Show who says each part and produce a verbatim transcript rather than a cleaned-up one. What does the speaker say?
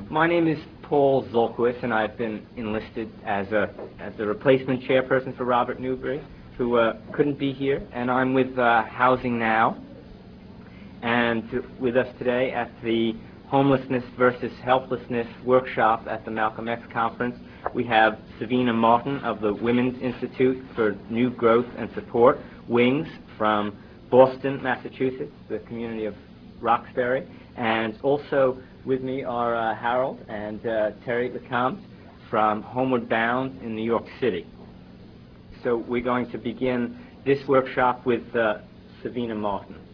Speaker 1: My name is Paul Zolkowitz, and I've been enlisted as a as the replacement chairperson for Robert Newbery, who uh, couldn't be here. And I'm with uh, Housing Now, and to, with us today at the Homelessness versus Helplessness workshop at the Malcolm X Conference, we have Savina Martin of the Women's Institute for New Growth and Support, WINGS, from Boston, Massachusetts, the community of Roxbury. And also with me are uh, Harold and uh, Terry Lecomte from Homeward Bound in New York City. So we're going to begin this workshop with uh, Savina Martin.